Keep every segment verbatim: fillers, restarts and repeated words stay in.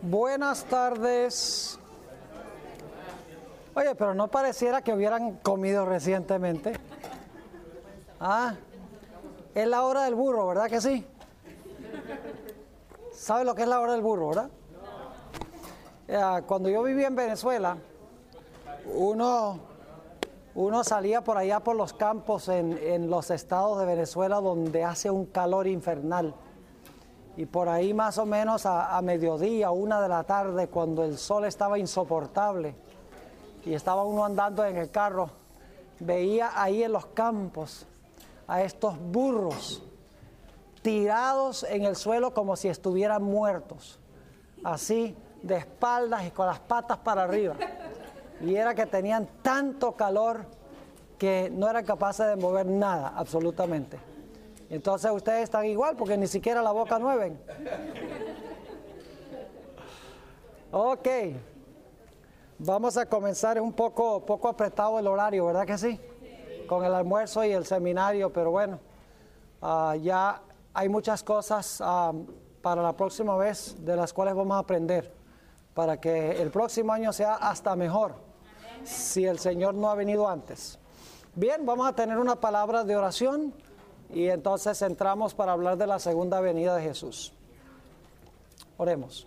Buenas tardes. Oye, pero no pareciera que hubieran comido recientemente. Ah, es la hora del burro, ¿verdad que sí? ¿Sabe lo que es la hora del burro, verdad? Eh, cuando yo vivía en Venezuela, uno, uno salía por allá por los campos en, en los estados de Venezuela donde hace un calor infernal. Y por ahí más o menos a, a mediodía, una de la tarde, cuando el sol estaba insoportable y estaba uno andando en el carro, veía ahí en los campos a estos burros tirados en el suelo como si estuvieran muertos, así de espaldas y con las patas para arriba. Y era que tenían tanto calor que no eran capaces de mover nada, absolutamente. Entonces ustedes están igual porque ni siquiera la boca mueven. Ok, vamos a comenzar un poco, poco apretado el horario, ¿verdad que sí? Con el almuerzo y el seminario, pero bueno, uh, ya hay muchas cosas uh, para la próxima vez de las cuales vamos a aprender para que el próximo año sea hasta mejor, si el Señor no ha venido antes. Bien, vamos a tener una palabra de oración. Y entonces entramos para hablar de la segunda venida de Jesús. Oremos.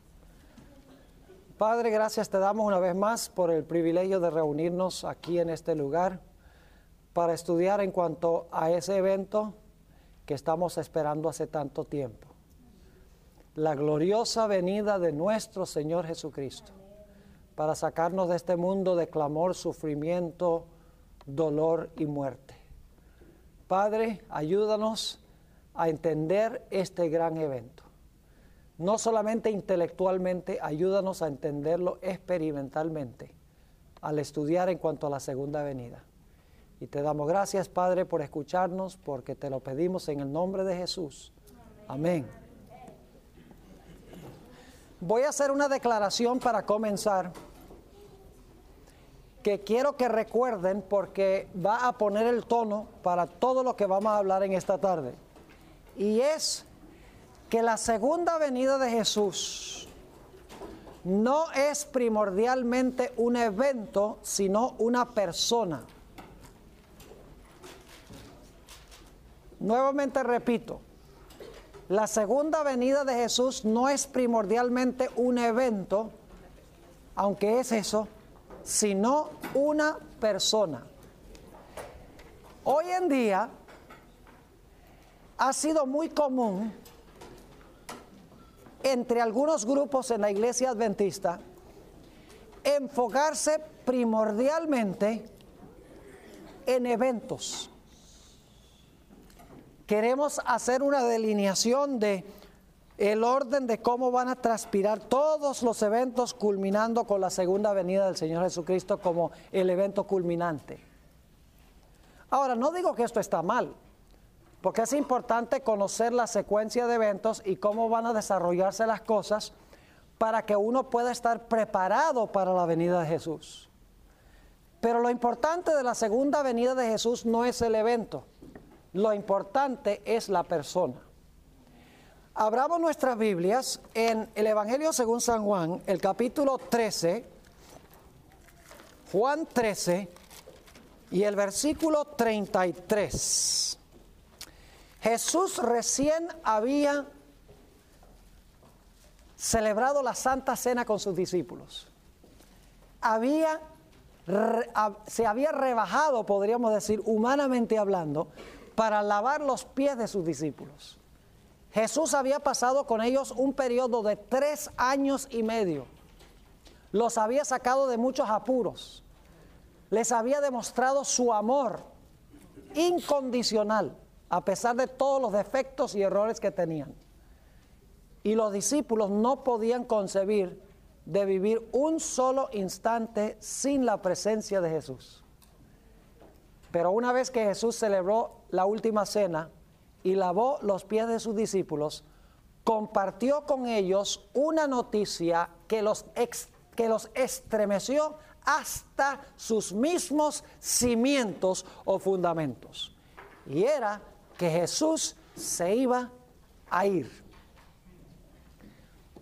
Padre, gracias te damos una vez más por el privilegio de reunirnos aquí en este lugar para estudiar en cuanto a ese evento que estamos esperando hace tanto tiempo. La gloriosa venida de nuestro Señor Jesucristo para sacarnos de este mundo de clamor, sufrimiento, dolor y muerte. Padre, ayúdanos a entender este gran evento. No solamente intelectualmente, ayúdanos a entenderlo experimentalmente al estudiar en cuanto a la segunda venida. Y te damos gracias, Padre, por escucharnos, porque te lo pedimos en el nombre de Jesús. Amén. Voy a hacer una declaración para comenzar, que quiero que recuerden porque va a poner el tono para todo lo que vamos a hablar en esta tarde. Y es que la segunda venida de Jesús no es primordialmente un evento, sino una persona. Nuevamente repito, la segunda venida de Jesús no es primordialmente un evento, aunque es eso, sino una persona. Hoy en día ha sido muy común entre algunos grupos en la iglesia adventista enfocarse primordialmente en eventos. Queremos hacer una delineación de el orden de cómo van a transpirar todos los eventos, culminando con la segunda venida del Señor Jesucristo como el evento culminante. Ahora, no digo que esto está mal, porque es importante conocer la secuencia de eventos y cómo van a desarrollarse las cosas para que uno pueda estar preparado para la venida de Jesús. Pero lo importante de la segunda venida de Jesús no es el evento, lo importante es la persona. Abramos nuestras Biblias en el Evangelio según San Juan, el capítulo trece, Juan trece y el versículo treinta y tres. Jesús recién había celebrado la Santa Cena con sus discípulos. Había, se había rebajado, podríamos decir, humanamente hablando, para lavar los pies de sus discípulos. Jesús había pasado con ellos un periodo de tres años y medio. Los había sacado de muchos apuros. Les había demostrado su amor incondicional, a pesar de todos los defectos y errores que tenían. Y los discípulos no podían concebir de vivir un solo instante sin la presencia de Jesús. Pero una vez que Jesús celebró la última cena y lavó los pies de sus discípulos, compartió con ellos una noticia que los, ex, que los estremeció hasta sus mismos cimientos o fundamentos. Y era que Jesús se iba a ir.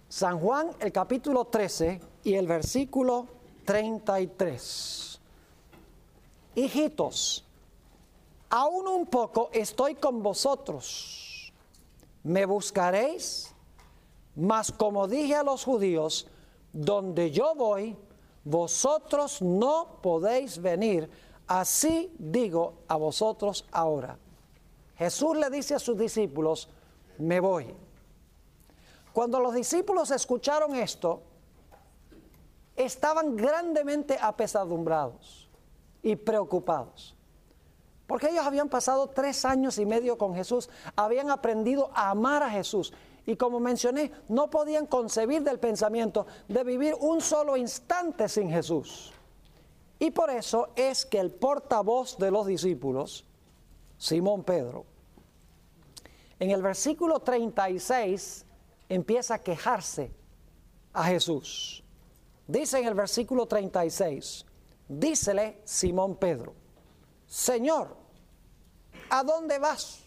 San Juan, el capítulo trece y el versículo treinta y tres. Hijitos, aún un poco estoy con vosotros. Me buscaréis, mas como dije a los judíos, donde yo voy, vosotros no podéis venir. Así digo a vosotros ahora. Jesús le dice a sus discípulos, me voy. Cuando los discípulos escucharon esto, estaban grandemente apesadumbrados y preocupados. Porque ellos habían pasado tres años y medio con Jesús, habían aprendido a amar a Jesús. Y como mencioné, no podían concebir del pensamiento de vivir un solo instante sin Jesús. Y por eso es que el portavoz de los discípulos, Simón Pedro, en el versículo treinta y seis empieza a quejarse a Jesús. Dice en el versículo treinta y seis, dícele Simón Pedro, Señor, ¿a dónde vas?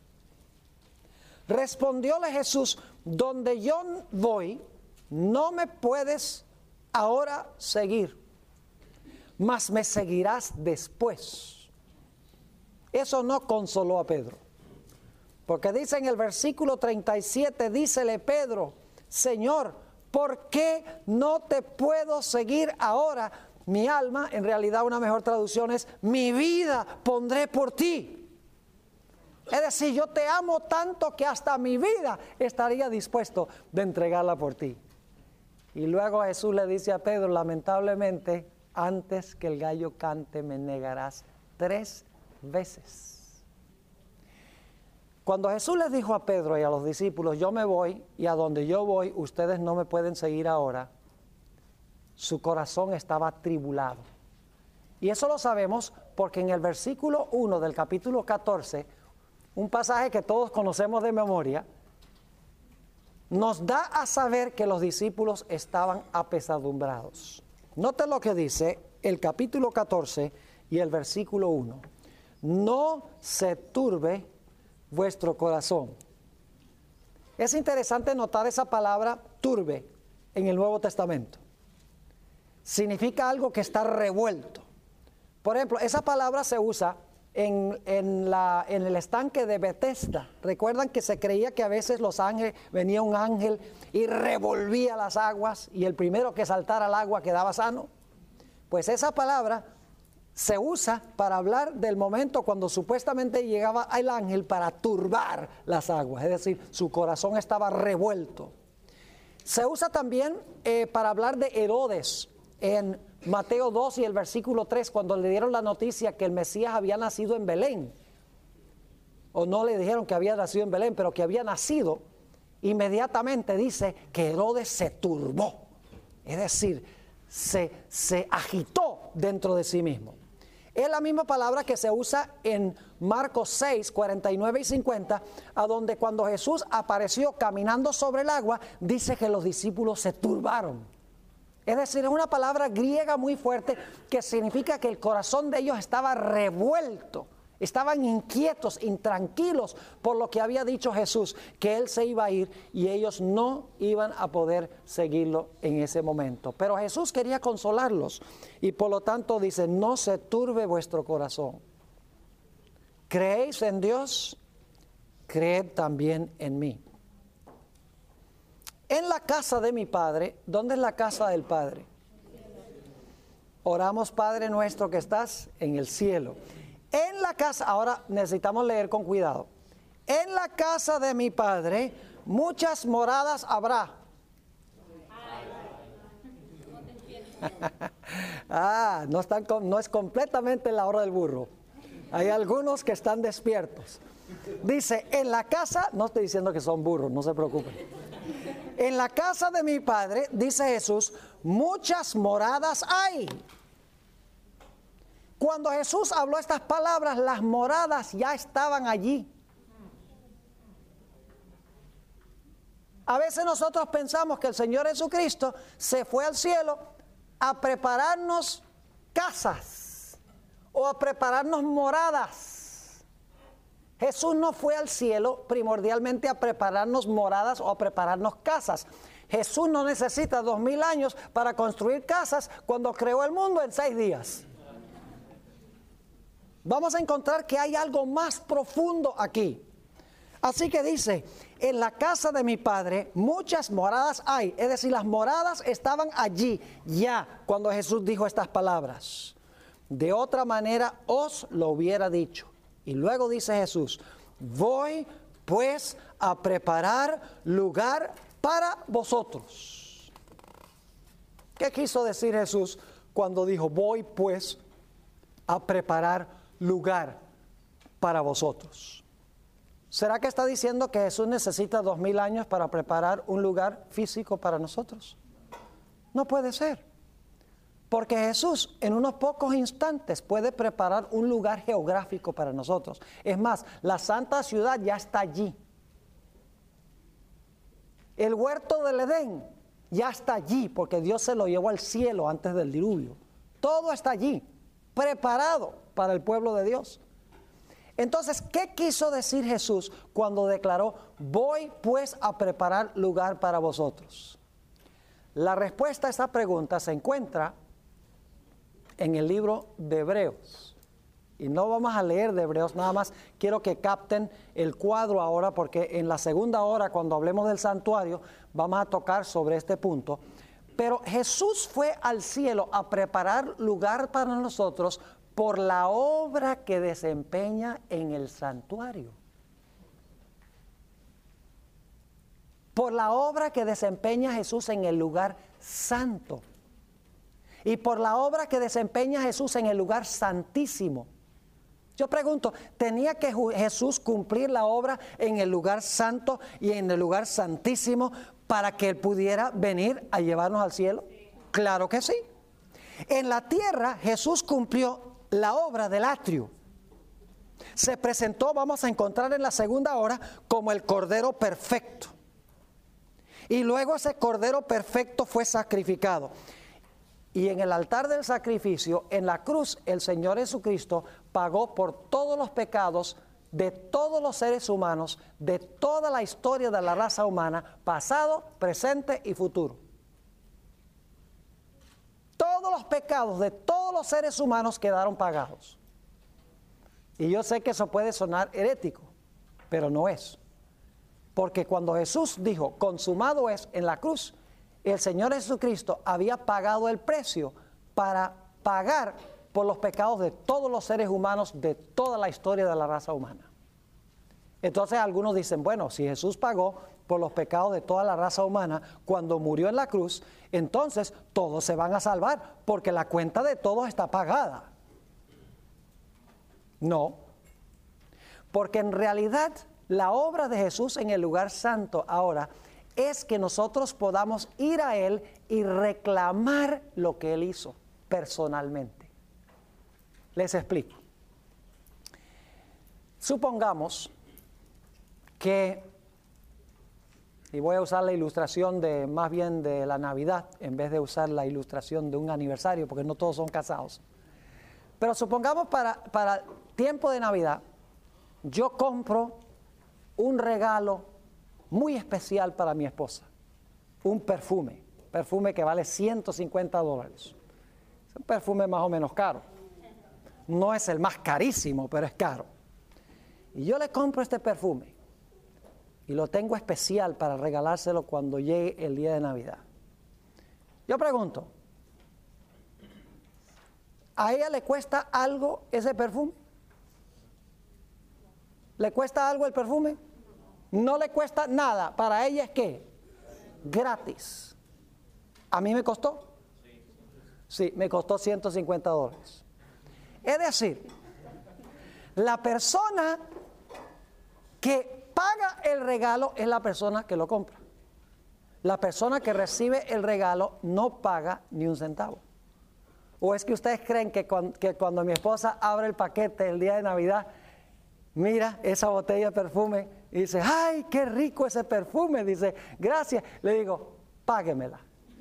Respondióle Jesús, donde yo voy, no me puedes ahora seguir, mas me seguirás después. Eso no consoló a Pedro, porque dice en el versículo treinta y siete, dícele Pedro, Señor, ¿por qué no te puedo seguir ahora? Mi alma, en realidad una mejor traducción es, mi vida pondré por ti. Es decir, yo te amo tanto que hasta mi vida estaría dispuesto de entregarla por ti. Y luego Jesús le dice a Pedro, lamentablemente, antes que el gallo cante me negarás tres veces. Cuando Jesús les dijo a Pedro y a los discípulos, yo me voy y a donde yo voy ustedes no me pueden seguir ahora, su corazón estaba atribulado. Y eso lo sabemos porque en el versículo uno del capítulo catorce, un pasaje que todos conocemos de memoria, nos da a saber que los discípulos estaban apesadumbrados. Noten lo que dice el capítulo catorce y el versículo uno. No se turbe vuestro corazón. Es interesante notar esa palabra turbe en el Nuevo Testamento. Significa algo que está revuelto. Por ejemplo, esa palabra se usa En, en, la, en el estanque de Betesda. Recuerdan que se creía que a veces los ángeles, venía un ángel y revolvía las aguas y el primero que saltara al agua quedaba sano. Pues esa palabra se usa para hablar del momento cuando supuestamente llegaba el ángel para turbar las aguas, es decir, su corazón estaba revuelto. Se usa también eh, para hablar de Herodes en Mateo dos y el versículo tres, cuando le dieron la noticia que el Mesías había nacido en Belén, o no le dijeron que había nacido en Belén, pero que había nacido, inmediatamente dice que Herodes se turbó, es decir, se, se agitó dentro de sí mismo. Es la misma palabra que se usa en Marcos seis, cuarenta y nueve y cincuenta, a donde cuando Jesús apareció caminando sobre el agua, dice que los discípulos se turbaron. Es decir, es una palabra griega muy fuerte que significa que el corazón de ellos estaba revuelto, estaban inquietos, intranquilos por lo que había dicho Jesús, que Él se iba a ir y ellos no iban a poder seguirlo en ese momento. Pero Jesús quería consolarlos y por lo tanto dice, no se turbe vuestro corazón. ¿Creéis en Dios? Creed también en mí. En la casa de mi Padre, ¿dónde es la casa del Padre? Oramos, Padre nuestro que estás en el cielo. En la casa, ahora necesitamos leer con cuidado. En la casa de mi Padre muchas moradas habrá. Ah, no, están, no es completamente la hora del burro. Hay algunos que están despiertos. Dice, en la casa, no estoy diciendo que son burros, no se preocupen. En la casa de mi Padre, dice Jesús, muchas moradas hay. Cuando Jesús habló estas palabras, las moradas ya estaban allí. A veces nosotros pensamos que el Señor Jesucristo se fue al cielo a prepararnos casas o a prepararnos moradas. Jesús no fue al cielo primordialmente a prepararnos moradas o a prepararnos casas. Jesús no necesita dos mil años para construir casas cuando creó el mundo en seis días. Vamos a encontrar que hay algo más profundo aquí. Así que dice, en la casa de mi Padre muchas moradas hay. Es decir, las moradas estaban allí ya cuando Jesús dijo estas palabras. De otra manera os lo hubiera dicho. Y luego dice Jesús, voy pues a preparar lugar para vosotros. ¿Qué quiso decir Jesús cuando dijo, voy pues a preparar lugar para vosotros? ¿Será que está diciendo que Jesús necesita dos mil años para preparar un lugar físico para nosotros? No puede ser. Porque Jesús en unos pocos instantes puede preparar un lugar geográfico para nosotros. Es más, la santa ciudad ya está allí. El huerto del Edén ya está allí porque Dios se lo llevó al cielo antes del diluvio. Todo está allí, preparado para el pueblo de Dios. Entonces, ¿qué quiso decir Jesús cuando declaró, voy pues a preparar lugar para vosotros? La respuesta a esa pregunta se encuentra en el libro de Hebreos. Y no vamos a leer de Hebreos, nada más quiero que capten el cuadro ahora, porque en la segunda hora, cuando hablemos del santuario, vamos a tocar sobre este punto. Pero Jesús fue al cielo a preparar lugar para nosotros por la obra que desempeña en el santuario. Por la obra que desempeña Jesús en el lugar santo. Y por la obra que desempeña Jesús en el lugar santísimo. Yo pregunto, ¿tenía que Jesús cumplir la obra en el lugar santo y en el lugar santísimo para que Él pudiera venir a llevarnos al cielo? Claro que sí. En la tierra Jesús cumplió la obra del atrio. Se presentó, vamos a encontrar en la segunda hora, como el Cordero perfecto. Y luego ese Cordero perfecto fue sacrificado. Y en el altar del sacrificio, en la cruz, el Señor Jesucristo pagó por todos los pecados de todos los seres humanos, de toda la historia de la raza humana, pasado, presente y futuro. Todos los pecados de todos los seres humanos quedaron pagados. Y yo sé que eso puede sonar herético, pero no es. Porque cuando Jesús dijo, consumado es, en la cruz, el Señor Jesucristo había pagado el precio para pagar por los pecados de todos los seres humanos de toda la historia de la raza humana. Entonces algunos dicen, bueno, si Jesús pagó por los pecados de toda la raza humana cuando murió en la cruz, entonces todos se van a salvar porque la cuenta de todos está pagada. No, porque en realidad la obra de Jesús en el lugar santo ahora es que nosotros podamos ir a Él y reclamar lo que Él hizo personalmente. Les explico. Supongamos que, y voy a usar la ilustración de más bien de la Navidad, en vez de usar la ilustración de un aniversario, porque no todos son casados. Pero supongamos para, para tiempo de Navidad, yo compro un regalo muy especial para mi esposa, un perfume, perfume que vale ciento cincuenta dólares. Es un perfume más o menos caro. No es el más carísimo, pero es caro. Y yo le compro este perfume y lo tengo especial para regalárselo cuando llegue el día de Navidad. Yo pregunto, ¿a ella le cuesta algo ese perfume? ¿Le cuesta algo el perfume? No le cuesta nada. Para ella es ¿qué? Gratis. ¿A mí me costó? Sí, me costó ciento cincuenta dólares. Es decir, la persona que paga el regalo es la persona que lo compra. La persona que recibe el regalo no paga ni un centavo. ¿O es que ustedes creen que cuando, que cuando mi esposa abre el paquete el día de Navidad, mira esa botella de perfume y dice, ¡ay, qué rico ese perfume! Dice, gracias. Le digo, páguemela.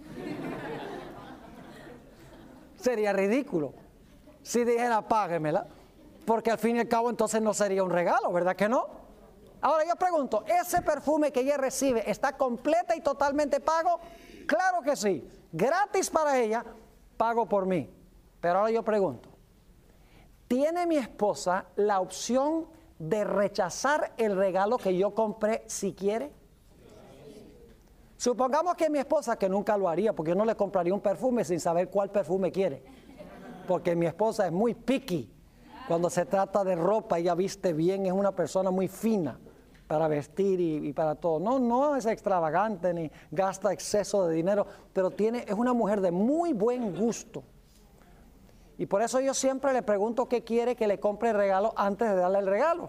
Sería ridículo si dijera, páguemela, porque al fin y al cabo entonces no sería un regalo, ¿verdad que no? Ahora yo pregunto, ¿ese perfume que ella recibe está completa y totalmente pago? Claro que sí, gratis para ella, pago por mí. Pero ahora yo pregunto, ¿tiene mi esposa la opción de rechazar el regalo que yo compré si quiere? Supongamos que mi esposa, que nunca lo haría, porque yo no le compraría un perfume sin saber cuál perfume quiere, porque mi esposa es muy picky. Cuando se trata de ropa, ella viste bien, es una persona muy fina para vestir y, y para todo. No, no es extravagante ni gasta exceso de dinero, pero tiene, es una mujer de muy buen gusto. Y por eso yo siempre le pregunto qué quiere que le compre el regalo antes de darle el regalo.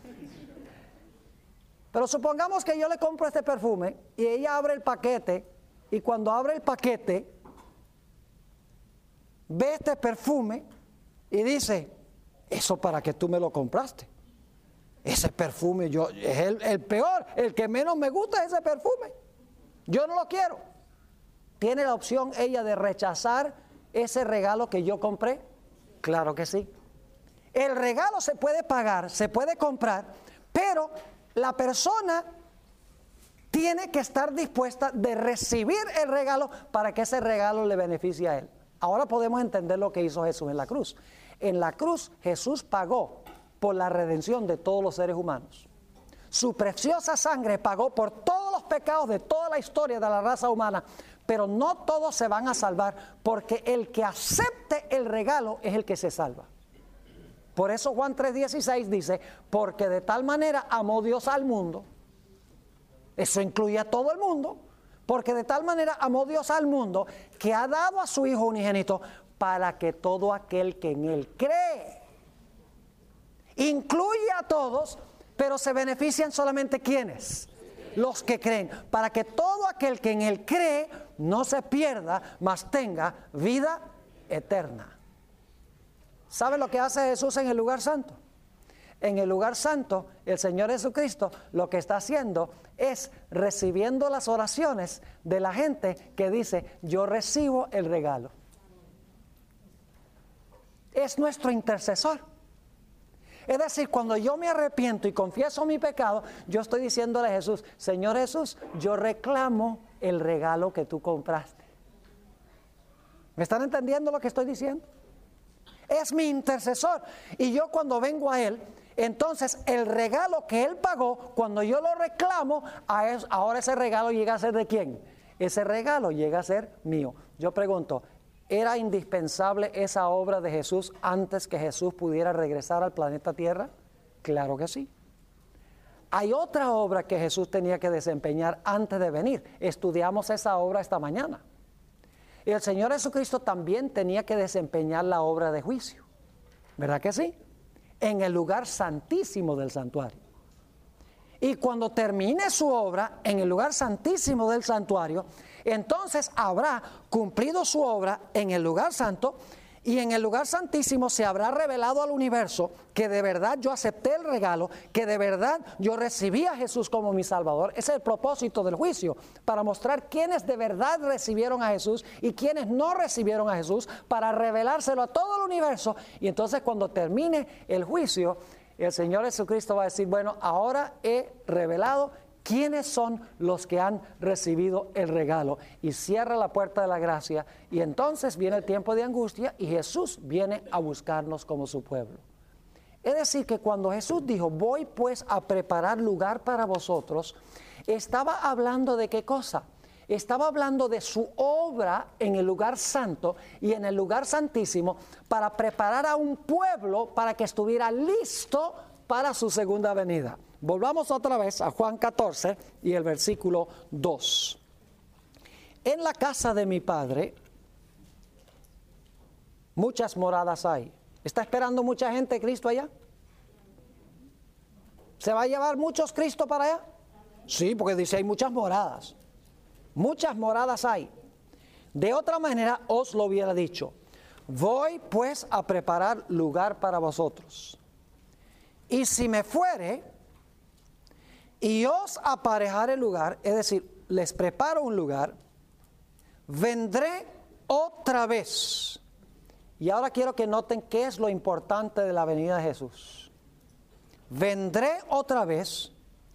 Pero supongamos que yo le compro este perfume y ella abre el paquete, y cuando abre el paquete ve este perfume y dice: eso para que tú me lo compraste. Ese perfume yo, es el, el peor, el que menos me gusta es ese perfume. Yo no lo quiero. ¿Tiene la opción ella de rechazar ese regalo que yo compré? Claro que sí. El regalo se puede pagar, se puede comprar, pero la persona tiene que estar dispuesta de recibir el regalo para que ese regalo le beneficie a él. Ahora podemos entender lo que hizo Jesús en la cruz. En la cruz Jesús pagó por la redención de todos los seres humanos. Su preciosa sangre pagó por todos los pecados de toda la historia de la raza humana, pero no todos se van a salvar, porque el que acepte el regalo es el que se salva. Por eso Juan tres dieciséis dice: porque de tal manera amó Dios al mundo. Eso incluye a todo el mundo. Porque de tal manera amó Dios al mundo, que ha dado a su Hijo unigénito, para que todo aquel que en Él cree. Incluye a todos, pero se benefician solamente ¿quiénes? Los que creen. Para que todo aquel que en Él cree no se pierda, mas tenga vida eterna. ¿Sabe lo que hace Jesús en el lugar santo? En el lugar santo, el Señor Jesucristo lo que está haciendo es recibiendo las oraciones de la gente que dice: yo recibo el regalo. Es nuestro intercesor. Es decir, cuando yo me arrepiento y confieso mi pecado, yo estoy diciéndole a Jesús: Señor Jesús, yo reclamo el regalo que tú compraste. ¿Me están entendiendo lo que estoy diciendo? Es mi intercesor. Y yo cuando vengo a Él, entonces el regalo que Él pagó, cuando yo lo reclamo, ahora ese regalo llega a ser ¿de quién? Ese regalo llega a ser mío. Yo pregunto, ¿era indispensable esa obra de Jesús antes que Jesús pudiera regresar al planeta Tierra? Claro que sí. Hay otra obra que Jesús tenía que desempeñar antes de venir. Estudiamos esa obra esta mañana. Y el Señor Jesucristo también tenía que desempeñar la obra de juicio. ¿Verdad que sí? En el lugar santísimo del santuario. Y cuando termine su obra en el lugar santísimo del santuario, entonces habrá cumplido su obra en el lugar santo, y en el lugar santísimo se habrá revelado al universo que de verdad yo acepté el regalo, que de verdad yo recibí a Jesús como mi Salvador. Ese es el propósito del juicio, para mostrar quiénes de verdad recibieron a Jesús y quiénes no recibieron a Jesús, para revelárselo a todo el universo. Y entonces cuando termine el juicio, el Señor Jesucristo va a decir: bueno, ahora he revelado quiénes son los que han recibido el regalo, y cierra la puerta de la gracia, y entonces viene el tiempo de angustia y Jesús viene a buscarnos como su pueblo. Es decir, que cuando Jesús dijo: voy pues a preparar lugar para vosotros, estaba hablando de ¿qué cosa? Estaba hablando de su obra en el lugar santo y en el lugar santísimo, para preparar a un pueblo para que estuviera listo para su segunda venida. Volvamos otra vez a Juan catorce y el versículo dos. En la casa de mi Padre muchas moradas hay. ¿Está esperando mucha gente Cristo allá? ¿Se va a llevar muchos Cristo para allá? Sí, porque dice hay muchas moradas. Muchas moradas hay. De otra manera os lo hubiera dicho: voy pues a preparar lugar para vosotros. Y si me fuere y os aparejare el lugar, es decir, les preparo un lugar, vendré otra vez. Y ahora quiero que noten qué es lo importante de la venida de Jesús. Vendré otra vez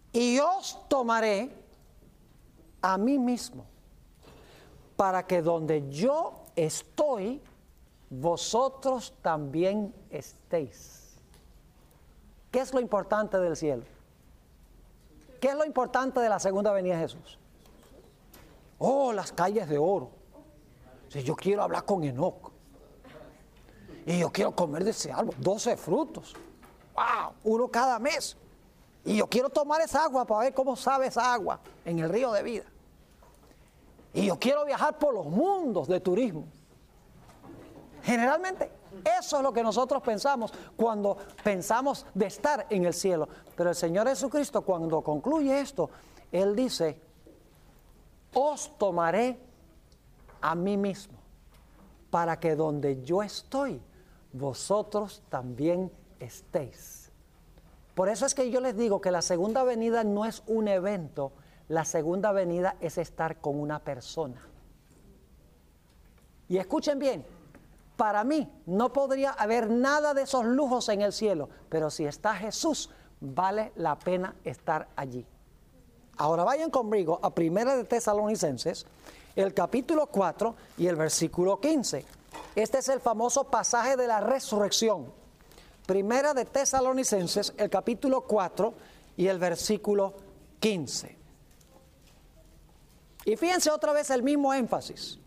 y os tomaré a mí mismo, para que donde yo estoy, vosotros también estéis. ¿Qué es lo importante del cielo? ¿Qué es lo importante de la segunda venida de Jesús? Oh, las calles de oro. Si yo quiero hablar con Enoc, y yo quiero comer de ese árbol, doce frutos. ¡Wow! Uno cada mes. Y yo quiero tomar esa agua para ver cómo sabe esa agua en el río de vida. Y yo quiero viajar por los mundos de turismo. Generalmente eso es lo que nosotros pensamos cuando pensamos de estar en el cielo. Pero el Señor Jesucristo, cuando concluye esto, Él dice: os tomaré a mí mismo, para que donde yo estoy, vosotros también estéis. Por eso es que yo les digo que la segunda venida no es un evento, la segunda venida es estar con una persona. Y escuchen bien, para mí no podría haber nada de esos lujos en el cielo, pero si está Jesús, vale la pena estar allí. Ahora vayan conmigo a Primera de Tesalonicenses, el capítulo cuatro y el versículo quince. Este es el famoso pasaje de la resurrección. Primera de Tesalonicenses, el capítulo cuatro y el versículo quince. Y fíjense otra vez el mismo énfasis.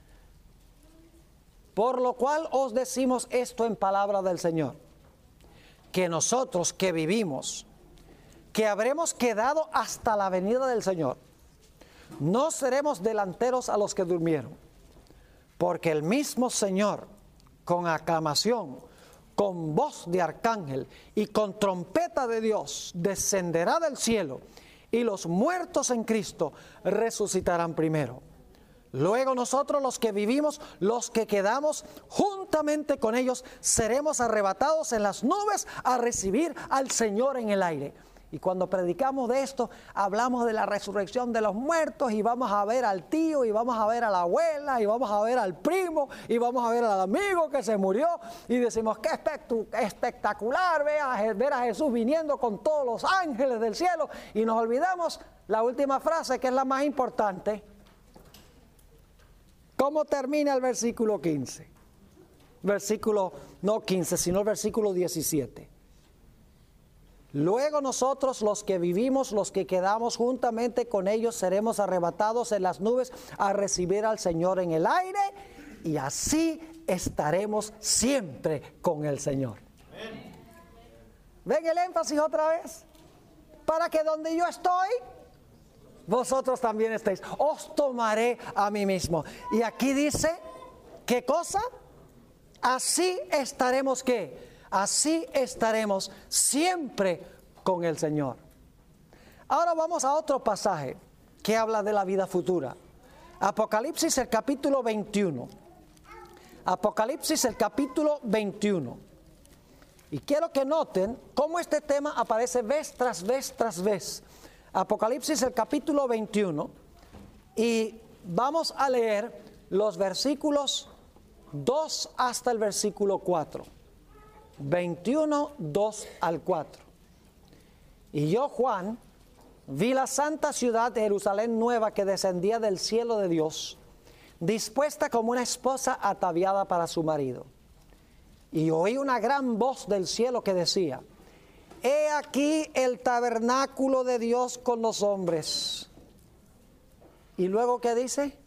Por lo cual os decimos esto en palabra del Señor, que nosotros que vivimos, que habremos quedado hasta la venida del Señor, no seremos delanteros a los que durmieron, porque el mismo Señor, con aclamación, con voz de arcángel y con trompeta de Dios, descenderá del cielo, y los muertos en Cristo resucitarán primero. Luego nosotros los que vivimos, los que quedamos juntamente con ellos, seremos arrebatados en las nubes a recibir al Señor en el aire. Y cuando predicamos de esto, hablamos de la resurrección de los muertos, y vamos a ver al tío, y vamos a ver a la abuela, y vamos a ver al primo, y vamos a ver al amigo que se murió, y decimos: qué espectacular ver a, ver a Jesús viniendo con todos los ángeles del cielo. Y nos olvidamos la última frase, que es la más importante. ¿Cómo termina el versículo quince? Versículo, no quince, sino el versículo diecisiete. Luego nosotros los que vivimos, los que quedamos juntamente con ellos, seremos arrebatados en las nubes a recibir al Señor en el aire, y así estaremos siempre con el Señor. ¿Ven el énfasis otra vez? Para que donde yo estoy, vosotros también estéis. Os tomaré a mí mismo. Y aquí dice, ¿qué cosa? Así estaremos, ¿qué? Así estaremos siempre con el Señor. Ahora vamos a otro pasaje que habla de la vida futura. Apocalipsis, el capítulo veintiuno. Apocalipsis, el capítulo veintiuno. Y quiero que noten cómo este tema aparece vez tras vez tras vez. Apocalipsis, el capítulo veintiuno, y vamos a leer los versículos dos hasta el versículo cuatro. veintiuno, dos al cuatro. Y yo, Juan, vi la santa ciudad de Jerusalén nueva, que descendía del cielo de Dios, dispuesta como una esposa ataviada para su marido. Y oí una gran voz del cielo que decía: he aquí el tabernáculo de Dios con los hombres. Y luego, ¿qué dice?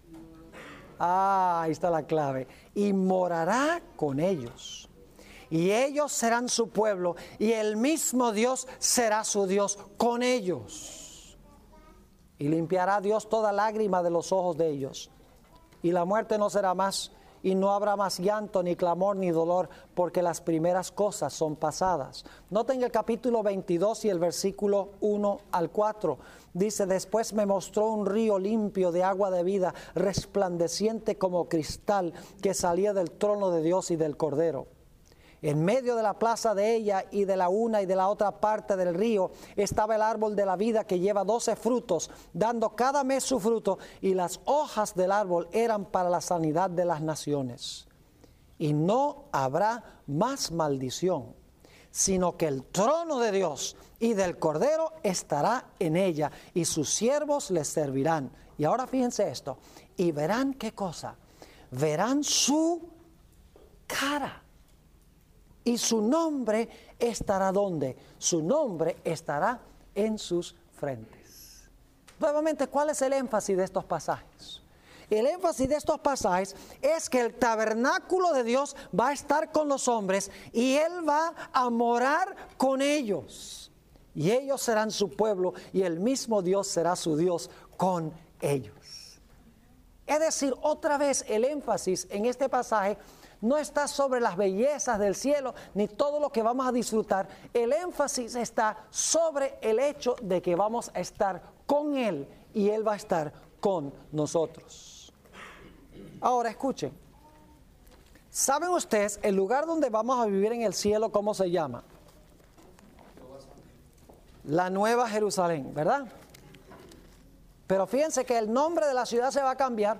Ah, ahí está la clave. Y morará con ellos. Y ellos serán su pueblo, y el mismo Dios será su Dios con ellos. Y limpiará Dios toda lágrima de los ojos de ellos. Y la muerte no será más, y no habrá más llanto, ni clamor, ni dolor, porque las primeras cosas son pasadas. Noten el capítulo veintidós y el versículo uno al cuatro. Dice: después me mostró un río limpio de agua de vida, resplandeciente como cristal, que salía del trono de Dios y del Cordero. En medio de la plaza de ella, y de la una y de la otra parte del río, estaba el árbol de la vida, que lleva doce frutos, dando cada mes su fruto, y las hojas del árbol eran para la sanidad de las naciones. Y no habrá más maldición, sino que el trono de Dios y del Cordero estará en ella, y sus siervos les servirán. Y ahora fíjense esto, y verán qué cosa, verán su cara, y su nombre estará ¿dónde? Su nombre estará en sus frentes. Nuevamente, ¿cuál es el énfasis de estos pasajes? El énfasis de estos pasajes es que el tabernáculo de Dios va a estar con los hombres y Él va a morar con ellos. Y ellos serán su pueblo y el mismo Dios será su Dios con ellos. Es decir, otra vez el énfasis en este pasaje no está sobre las bellezas del cielo ni todo lo que vamos a disfrutar. El énfasis está sobre el hecho de que vamos a estar con Él y Él va a estar con nosotros. Ahora escuchen, ¿saben ustedes el lugar donde vamos a vivir en el cielo cómo se llama? La Nueva Jerusalén, ¿verdad? Pero fíjense que el nombre de la ciudad se va a cambiar.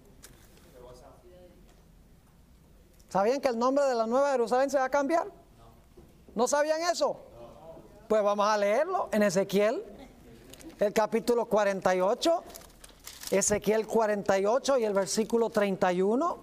¿Sabían que el nombre de la Nueva Jerusalén se va a cambiar? ¿No sabían eso? Pues vamos a leerlo en Ezequiel, el capítulo cuarenta y ocho. Ezequiel cuarenta y ocho y el versículo treinta y uno.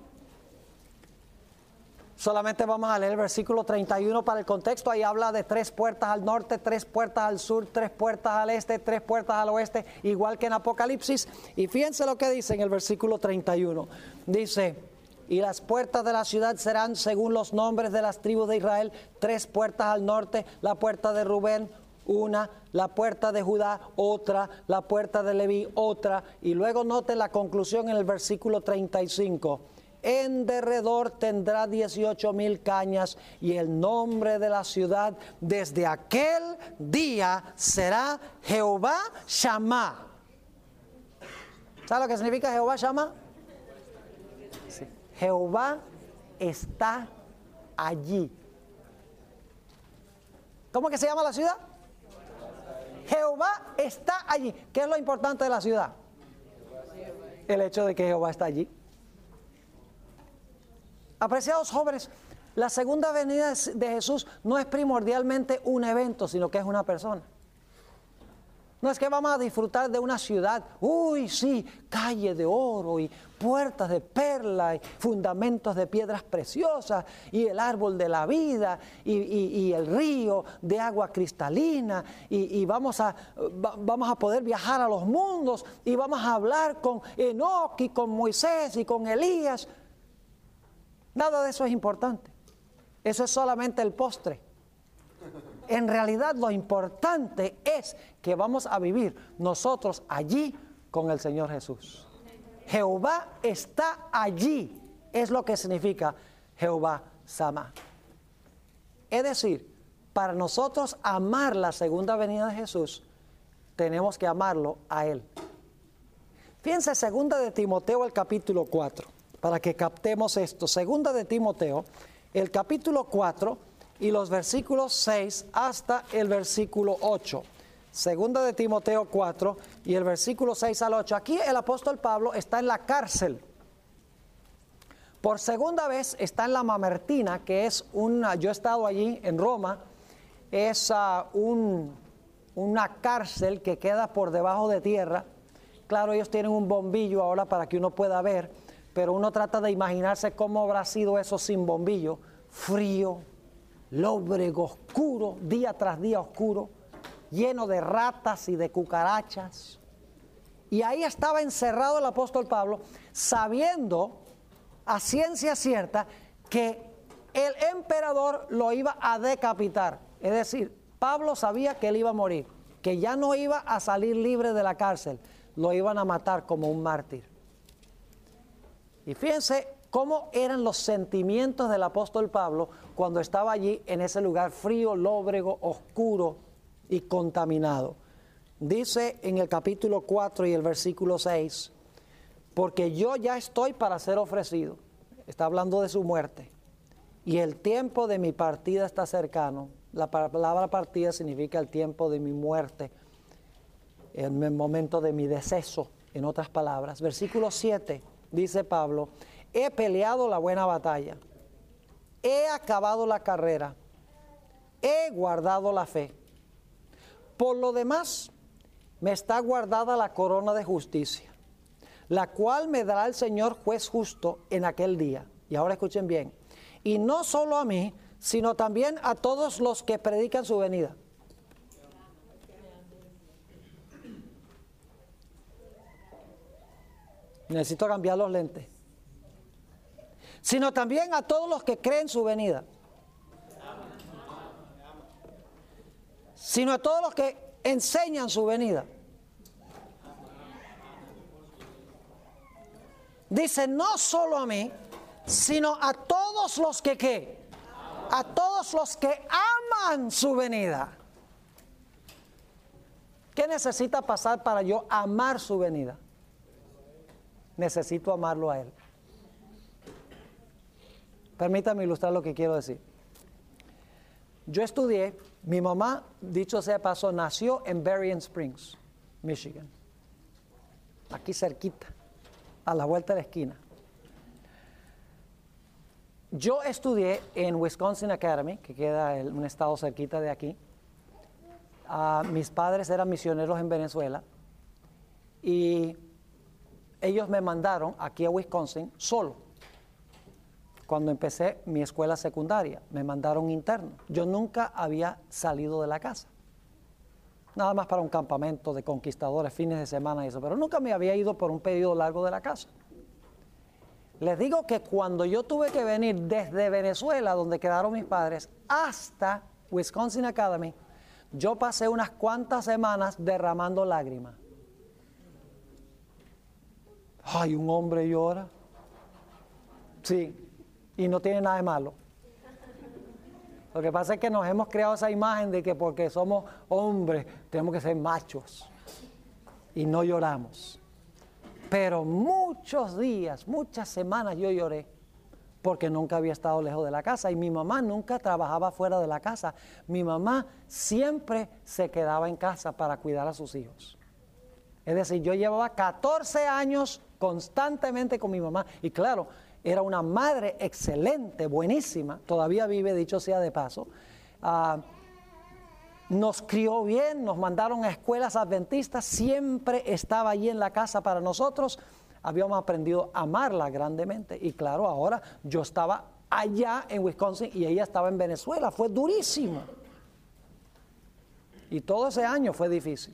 Solamente vamos a leer el versículo treinta y uno para el contexto. Ahí habla de tres puertas al norte, tres puertas al sur, tres puertas al este, tres puertas al oeste, igual que en Apocalipsis. Y fíjense lo que dice en el versículo treinta y uno. Dice: y las puertas de la ciudad serán según los nombres de las tribus de Israel, tres puertas al norte, la puerta de Rubén, una, la puerta de Judá, otra, la puerta de Leví, otra. Y luego noten la conclusión en el versículo treinta y cinco. En derredor tendrá dieciocho mil cañas, y el nombre de la ciudad desde aquel día será Jehová Shammah. ¿Sabe lo que significa Jehová Shammah? Sí. Jehová está allí. ¿Cómo que se llama la ciudad? Jehová está allí. ¿Qué es lo importante de la ciudad? El hecho de que Jehová está allí. Apreciados jóvenes, la segunda venida de Jesús no es primordialmente un evento, sino que es una persona. No es que vamos a disfrutar de una ciudad, uy, sí, calle de oro y puertas de perla y fundamentos de piedras preciosas y el árbol de la vida y, y, y el río de agua cristalina y, y vamos, a, va, vamos a poder viajar a los mundos y vamos a hablar con Enoc y con Moisés y con Elías. Nada de eso es importante. Eso es solamente el postre. En realidad lo importante es que vamos a vivir nosotros allí con el Señor Jesús. Jehová está allí, es lo que significa Jehová Shammah. Es decir, para nosotros amar la segunda venida de Jesús, tenemos que amarlo a Él. Fíjense, segunda de Timoteo, el capítulo cuatro, para que captemos esto. Segunda de Timoteo, el capítulo cuatro, y los versículos seis hasta el versículo ocho. Segunda de Timoteo cuatro y el versículo seis al ocho. Aquí el apóstol Pablo está en la cárcel. Por segunda vez está en la Mamertina, que es una, yo he estado allí en Roma, es uh, un, una cárcel que queda por debajo de tierra. Claro, ellos tienen un bombillo ahora para que uno pueda ver, pero uno trata de imaginarse cómo habrá sido eso sin bombillo. Frío, lóbrego, oscuro, día tras día oscuro, lleno de ratas y de cucarachas. Y ahí estaba encerrado el apóstol Pablo, sabiendo a ciencia cierta que el emperador lo iba a decapitar. Es decir, Pablo sabía que él iba a morir, que ya no iba a salir libre de la cárcel, lo iban a matar como un mártir. Y fíjense cómo eran los sentimientos del apóstol Pablo cuando estaba allí en ese lugar frío, lóbrego, oscuro y contaminado. Dice en el capítulo cuatro y el versículo seis, porque yo ya estoy para ser ofrecido. Está hablando de su muerte. Y el tiempo de mi partida está cercano. La palabra partida significa el tiempo de mi muerte, en el momento de mi deceso, en otras palabras. Versículo siete, dice Pablo, he peleado la buena batalla, he acabado la carrera, he guardado la fe. Por lo demás, me está guardada la corona de justicia, la cual me dará el Señor juez justo en aquel día. Y ahora escuchen bien. Y no solo a mí, sino también a todos los que predican su venida. Necesito cambiar los lentes. Sino también a todos los que creen su venida. Sino a todos los que enseñan su venida. Dice, no solo a mí, sino a todos los que ¿qué? A todos los que aman su venida. ¿Qué necesita pasar para yo amar su venida? Necesito amarlo a Él. Permítame ilustrar lo que quiero decir. Yo estudié, mi mamá, dicho sea de paso, nació en Berrien Springs, Michigan. Aquí cerquita, a la vuelta de la esquina. Yo estudié en Wisconsin Academy, que queda en un estado cerquita de aquí. Uh, mis padres eran misioneros en Venezuela y ellos me mandaron aquí a Wisconsin solo. Cuando empecé mi escuela secundaria, me mandaron interno. Yo nunca había salido de la casa. Nada más para un campamento de conquistadores, fines de semana y eso, pero nunca me había ido por un periodo largo de la casa. Les digo que cuando yo tuve que venir desde Venezuela, donde quedaron mis padres, hasta Wisconsin Academy, yo pasé unas cuantas semanas derramando lágrimas. Ay, un hombre llora. Sí, y no tiene nada de malo. Lo que pasa es que nos hemos creado esa imagen de que porque somos hombres tenemos que ser machos y no lloramos. Pero muchos días, muchas semanas yo lloré porque nunca había estado lejos de la casa y mi mamá nunca trabajaba fuera de la casa. Mi mamá siempre se quedaba en casa para cuidar a sus hijos. Es decir, yo llevaba catorce años constantemente con mi mamá y claro, era una madre excelente, buenísima, todavía vive, dicho sea de paso. Uh, nos crió bien, nos mandaron a escuelas adventistas, siempre estaba allí en la casa para nosotros. Habíamos aprendido a amarla grandemente y claro, ahora yo estaba allá en Wisconsin y ella estaba en Venezuela, fue durísimo. Y todo ese año fue difícil.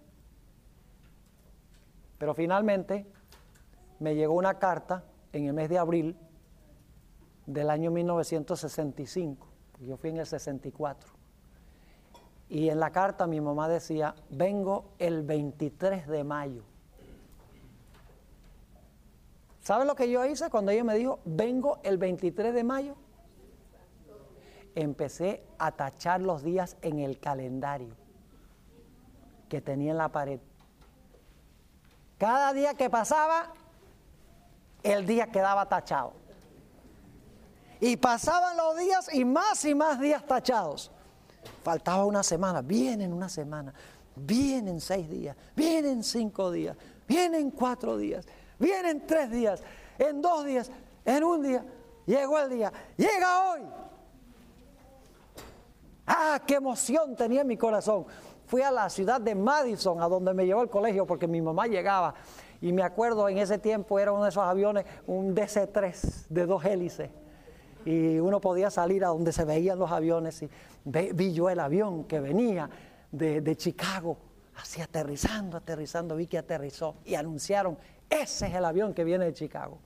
Pero finalmente me llegó una carta en el mes de abril del año mil novecientos sesenta y cinco, yo fui en el sesenta y cuatro, y en la carta mi mamá decía, vengo el veintitrés de mayo. ¿Sabe lo que yo hice cuando ella me dijo, vengo el veintitrés de mayo? Empecé a tachar los días en el calendario que tenía en la pared. Cada día que pasaba, el día quedaba tachado. Y pasaban los días y más y más días tachados. Faltaba una semana, vienen una semana, vienen seis días, vienen cinco días, vienen cuatro días, vienen tres días, en dos días, en un día, llegó el día, llega hoy. ¡Ah, qué emoción tenía en mi corazón! Fui a la ciudad de Madison, a donde me llevó el colegio, porque mi mamá llegaba. Y me acuerdo, en ese tiempo era uno de esos aviones, un D C tres de dos hélices. Y uno podía salir a donde se veían los aviones. Y ve, vi yo el avión que venía de, de Chicago, así aterrizando, aterrizando. Vi que aterrizó y anunciaron, ese es el avión que viene de Chicago.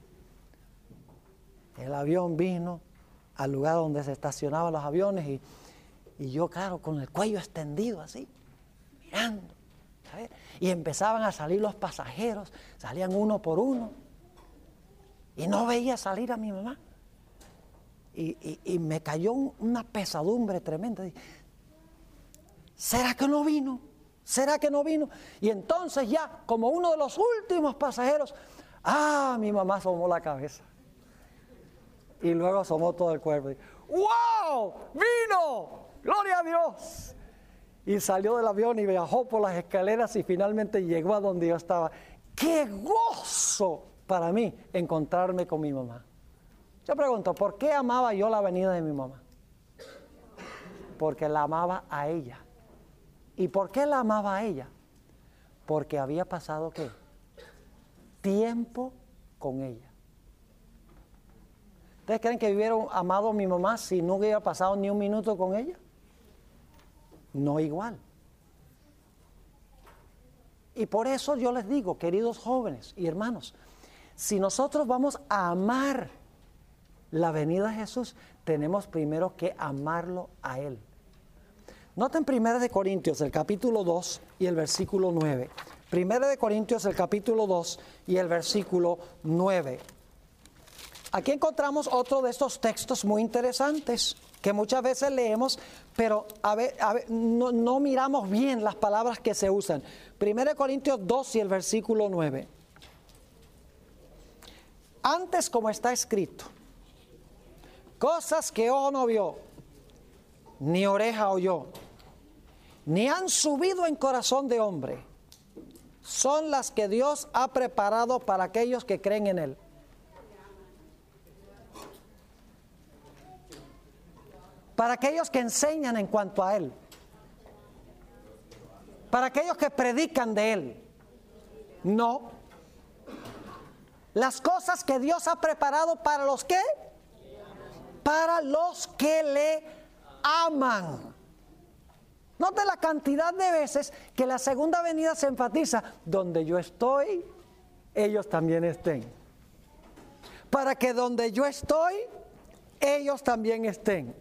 El avión vino al lugar donde se estacionaban los aviones y, y yo, claro, con el cuello extendido así, mirando. ¿Sabes? Y empezaban a salir los pasajeros, salían uno por uno, y no veía salir a mi mamá. Y, y, y me cayó un, una pesadumbre tremenda. ¿Será que no vino? ¿Será que no vino? Y entonces ya, como uno de los últimos pasajeros, ¡ah! Mi mamá asomó la cabeza. Y luego asomó todo el cuerpo. Y, ¡wow! ¡Vino! ¡Gloria a Dios! Y salió del avión y viajó por las escaleras y finalmente llegó a donde yo estaba. ¡Qué gozo para mí encontrarme con mi mamá! Yo pregunto, ¿por qué amaba yo la venida de mi mamá? Porque la amaba a ella. ¿Y por qué la amaba a ella? Porque había pasado, ¿qué? Tiempo con ella. ¿Ustedes creen que hubieran amado a mi mamá si no hubiera pasado ni un minuto con ella? No igual. Y por eso yo les digo, queridos jóvenes y hermanos, si nosotros vamos a amar la venida de Jesús, tenemos primero que amarlo a Él. Noten primero de Corintios, el capítulo dos y el versículo nueve. primero de Corintios, el capítulo dos y el versículo nueve. Aquí encontramos otro de estos textos muy interesantes que muchas veces leemos, pero a ver, a ver, no, no miramos bien las palabras que se usan. primero de Corintios dos y el versículo nueve. Antes, como está escrito, cosas que ojo no vio, ni oreja oyó, ni han subido en corazón de hombre, son las que Dios ha preparado para aquellos que creen en Él. Para aquellos que enseñan en cuanto a Él. Para aquellos que predican de Él. No. Las cosas que Dios ha preparado para los que, para los que le aman. Note la cantidad de veces que la segunda venida se enfatiza, donde yo estoy, ellos también estén. Para que donde yo estoy, ellos también estén.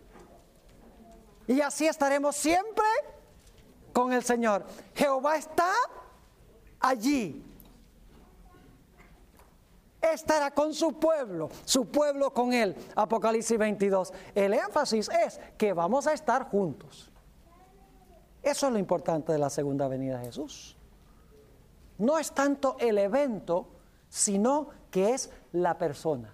Y así estaremos siempre con el Señor. Jehová está allí. Estará con su pueblo, su pueblo con Él. Apocalipsis veintidós. El énfasis es que vamos a estar juntos. Eso es lo importante de la segunda venida de Jesús. No es tanto el evento, sino que es la persona.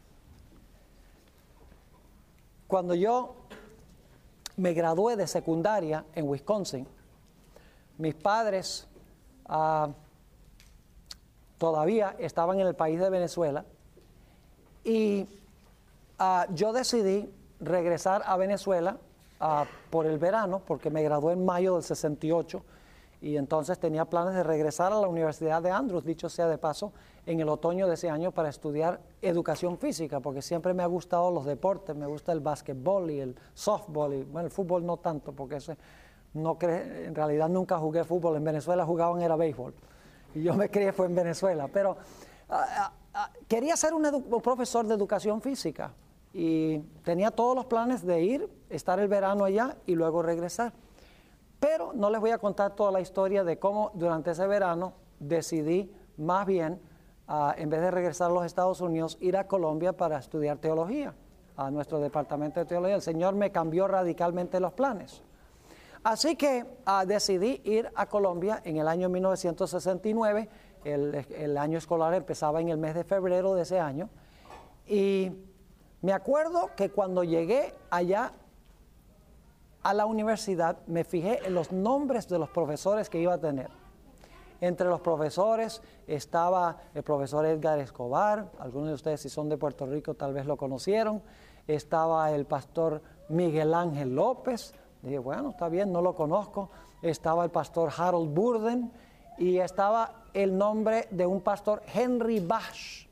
Cuando yo me gradué de secundaria en Wisconsin, mis padres uh, todavía estaban en el país de Venezuela y uh, yo decidí regresar a Venezuela uh, por el verano, porque me gradué en mayo del sesenta y ocho y entonces tenía planes de regresar a la Universidad de Andrews, dicho sea de paso, en el otoño de ese año para estudiar educación física, porque siempre me ha gustado los deportes, me gusta el básquetbol y el softball, y bueno, el fútbol no tanto, porque eso no cre- en realidad nunca jugué fútbol, en Venezuela jugaban era béisbol, y yo me crié fue en Venezuela, pero uh, uh, uh, quería ser un, edu- un profesor de educación física, y tenía todos los planes de ir, estar el verano allá y luego regresar. Pero no les voy a contar toda la historia de cómo durante ese verano decidí más bien, uh, en vez de regresar a los Estados Unidos, ir a Colombia para estudiar teología, a nuestro departamento de teología. El Señor me cambió radicalmente los planes. Así que uh, decidí ir a Colombia en el año mil novecientos sesenta y nueve, el, el año escolar empezaba en el mes de febrero de ese año, y me acuerdo que cuando llegué allá a la universidad, me fijé en los nombres de los profesores que iba a tener. Entre los profesores estaba el profesor Edgar Escobar, algunos de ustedes si son de Puerto Rico tal vez lo conocieron, estaba el pastor Miguel Ángel López, dije bueno, está bien, no lo conozco, estaba el pastor Harold Burden y estaba el nombre de un pastor Henry Bash.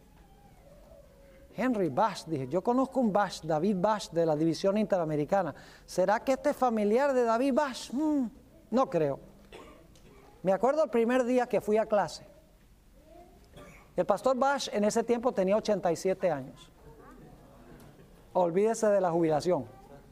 Henry Bash, dije, yo conozco un Bash, David Bash de la División Interamericana. ¿Será que este es familiar de David Bash? Hmm, no creo. Me acuerdo el primer día que fui a clase. El pastor Bash en ese tiempo tenía ochenta y siete años. Olvídese de la jubilación.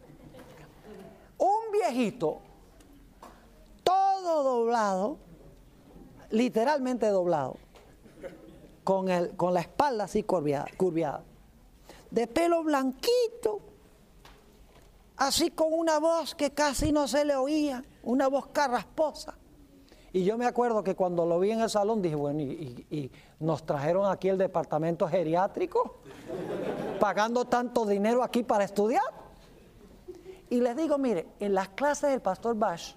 Un viejito, todo doblado, literalmente doblado, con, el, con la espalda así curviada, curviada, de pelo blanquito, así con una voz que casi no se le oía, una voz carrasposa. Y yo me acuerdo que cuando lo vi en el salón dije, bueno, y, y, y nos trajeron aquí el departamento geriátrico, pagando tanto dinero aquí para estudiar. Y les digo, mire, en las clases del pastor Bash,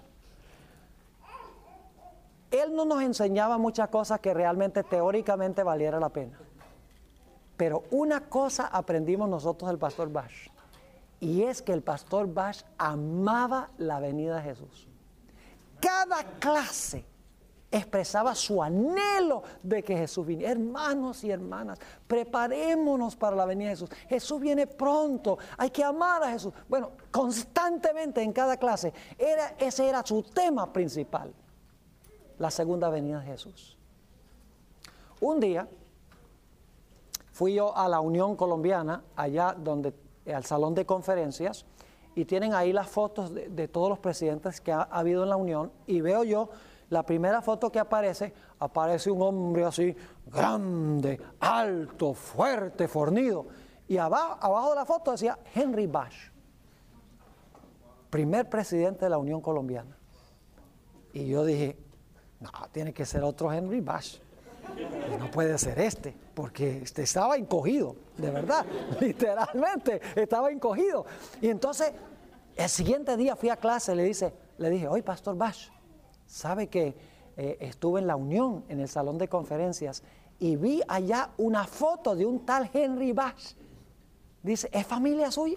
él no nos enseñaba muchas cosas que realmente teóricamente valiera la pena. Pero una cosa aprendimos nosotros del pastor Bash, Y es que el pastor Bash amaba la venida de Jesús. Cada clase expresaba su anhelo de que Jesús viniera. Hermanos y hermanas, preparémonos para la venida de Jesús. Jesús viene pronto, hay que amar a Jesús. Bueno, constantemente en cada clase, era, ese era su tema principal, la segunda venida de Jesús. Un día fui yo a la Unión Colombiana, allá donde, al salón de conferencias, y tienen ahí las fotos de, de todos los presidentes que ha, ha habido en la Unión, y veo yo la primera foto que aparece, aparece un hombre así, grande, alto, fuerte, fornido. Y abajo, abajo de la foto decía Henry Bash, primer presidente de la Unión Colombiana. Y yo dije, no, tiene que ser otro Henry Bash. Y no puede ser este, porque este estaba encogido, de verdad, literalmente estaba encogido. Y entonces, el siguiente día fui a clase, le, dice, le dije, oye, Pastor Bash, ¿sabe que eh, estuve en la Unión, en el salón de conferencias, y vi allá una foto de un tal Henry Bash? Dice, ¿es familia suya?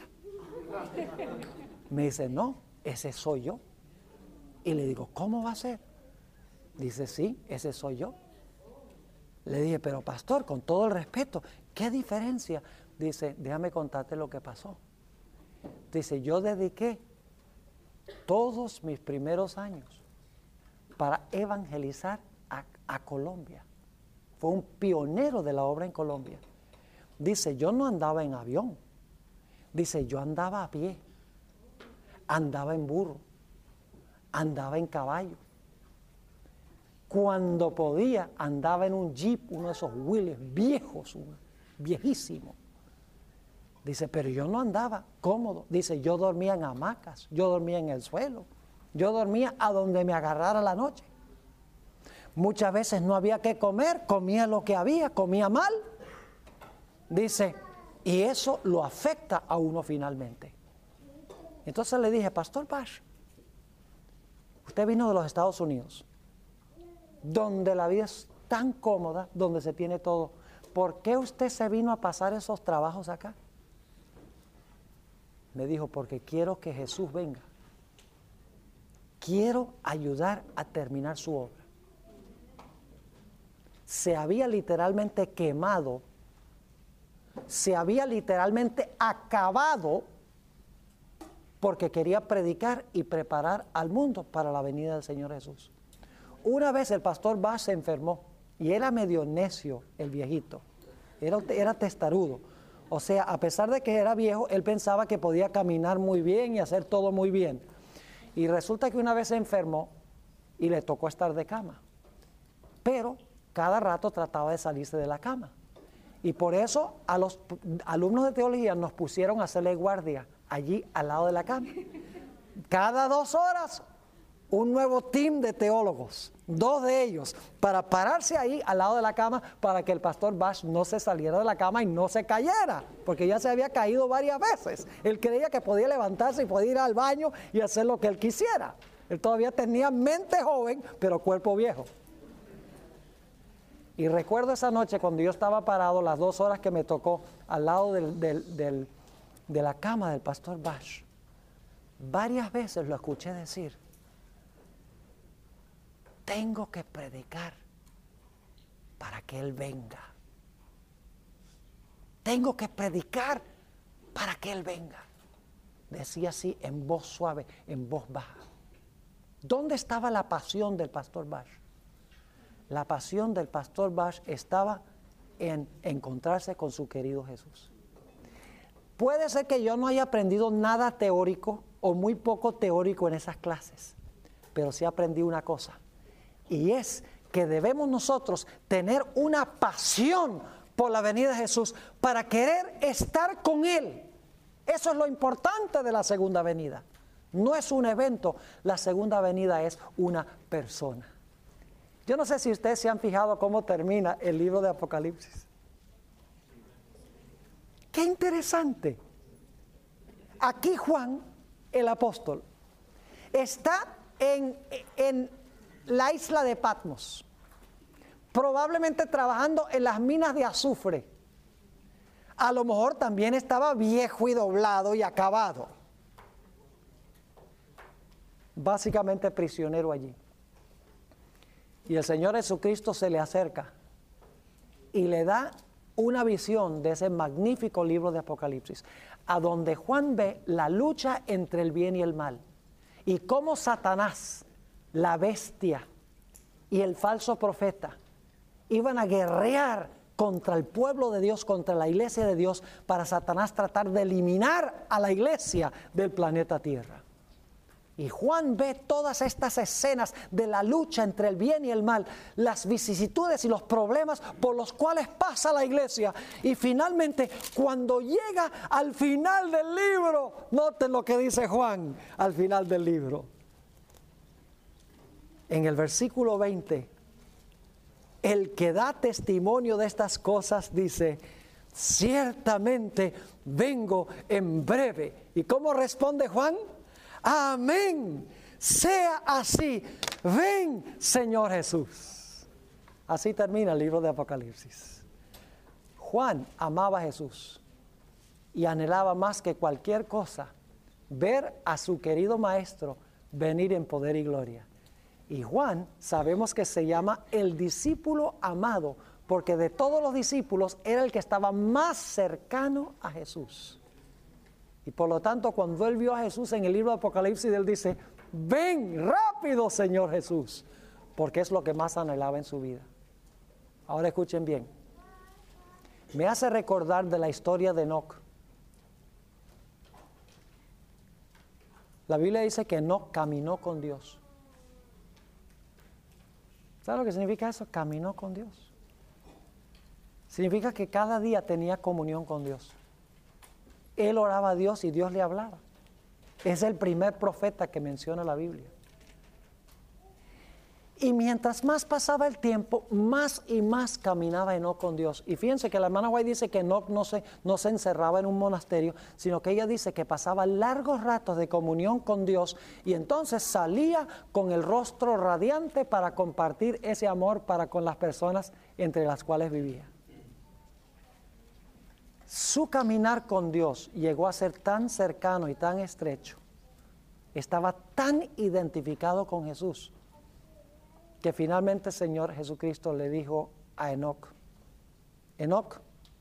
Me dice, no, ese soy yo. Y le digo, ¿cómo va a ser? Dice, sí, ese soy yo. Le dije, pero pastor, con todo el respeto, ¿qué diferencia? Dice, déjame contarte lo que pasó. Dice, yo dediqué todos mis primeros años para evangelizar a, a Colombia. Fue un pionero de la obra en Colombia. Dice, yo no andaba en avión. Dice, yo andaba a pie, andaba en burro, andaba en caballo. Cuando podía, andaba en un jeep, uno de esos Willys viejos, viejísimo. Dice, pero yo no andaba cómodo. Dice, yo dormía en hamacas, yo dormía en el suelo, yo dormía a donde me agarrara la noche. Muchas veces no había que comer, comía lo que había, comía mal. Dice, y eso lo afecta a uno finalmente. Entonces le dije, Pastor Bash, usted vino de los Estados Unidos, donde la vida es tan cómoda, donde se tiene todo. ¿Por qué usted se vino a pasar esos trabajos acá? Me dijo, porque quiero que Jesús venga. Quiero ayudar a terminar su obra. Se había literalmente quemado, se había literalmente acabado, porque quería predicar y preparar al mundo para la venida del Señor Jesús. Una vez el pastor Bash se enfermó y era medio necio el viejito, era, era testarudo. O sea, a pesar de que era viejo, él pensaba que podía caminar muy bien y hacer todo muy bien. Y resulta que una vez se enfermó y le tocó estar de cama. Pero cada rato trataba de salirse de la cama. Y por eso a los alumnos de teología nos pusieron a hacerle guardia allí al lado de la cama. Cada dos horas un nuevo team de teólogos, dos de ellos, para pararse ahí al lado de la cama para que el pastor Bash no se saliera de la cama y no se cayera, porque ya se había caído varias veces. Él creía que podía levantarse y podía ir al baño y hacer lo que él quisiera. Él todavía tenía mente joven, pero cuerpo viejo. Y recuerdo esa noche cuando yo estaba parado, las dos horas que me tocó al lado del, del, del, de la cama del pastor Bash, varias veces lo escuché decir, tengo que predicar para que Él venga. Tengo que predicar para que Él venga. Decía así en voz suave, en voz baja. ¿Dónde estaba la pasión del pastor Bash? La pasión del pastor Bash estaba en encontrarse con su querido Jesús. Puede ser que yo no haya aprendido nada teórico o muy poco teórico en esas clases, pero sí aprendí una cosa. Y es que debemos nosotros tener una pasión por la venida de Jesús para querer estar con Él. Eso es lo importante de la segunda venida. No es un evento, la segunda venida es una persona. Yo no sé si ustedes se han fijado cómo termina el libro de Apocalipsis. ¡Qué interesante! Aquí Juan, el apóstol, está en... en la isla de Patmos, probablemente trabajando en las minas de azufre. A lo mejor también estaba viejo y doblado y acabado. Básicamente prisionero allí. Y el Señor Jesucristo se le acerca y le da una visión de ese magnífico libro de Apocalipsis, a donde Juan ve la lucha entre el bien y el mal, y cómo Satanás, la bestia y el falso profeta iban a guerrear contra el pueblo de Dios, contra la iglesia de Dios, para Satanás tratar de eliminar a la iglesia del planeta Tierra. Y Juan ve todas estas escenas de la lucha entre el bien y el mal, las vicisitudes y los problemas por los cuales pasa la iglesia. Y finalmente, cuando llega al final del libro, noten lo que dice Juan al final del libro. En el versículo veinte, el que da testimonio de estas cosas dice: ciertamente vengo en breve. ¿Y cómo responde Juan? Amén, sea así. Ven, Señor Jesús. Así termina el libro de Apocalipsis. Juan amaba a Jesús y anhelaba más que cualquier cosa ver a su querido maestro venir en poder y gloria. Y Juan sabemos que se llama el discípulo amado, porque de todos los discípulos era el que estaba más cercano a Jesús. Y por lo tanto, cuando él vio a Jesús en el libro de Apocalipsis, él dice: ven rápido, Señor Jesús, porque es lo que más anhelaba en su vida. Ahora escuchen bien. Me hace recordar de la historia de Enoc. La Biblia dice que Enoc caminó con Dios. ¿Sabe lo que significa eso? Caminó con Dios. Significa que cada día tenía comunión con Dios. Él oraba a Dios y Dios le hablaba. Es el primer profeta que menciona la Biblia. Y mientras más pasaba el tiempo, más y más caminaba Enoc con Dios. Y fíjense que la hermana White dice que Enoc no se, no se encerraba en un monasterio, sino que ella dice que pasaba largos ratos de comunión con Dios y entonces salía con el rostro radiante para compartir ese amor para con las personas entre las cuales vivía. Su caminar con Dios llegó a ser tan cercano y tan estrecho, estaba tan identificado con Jesús, que finalmente el Señor Jesucristo le dijo a Enoc: Enoc,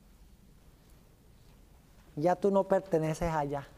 ya tú no perteneces allá,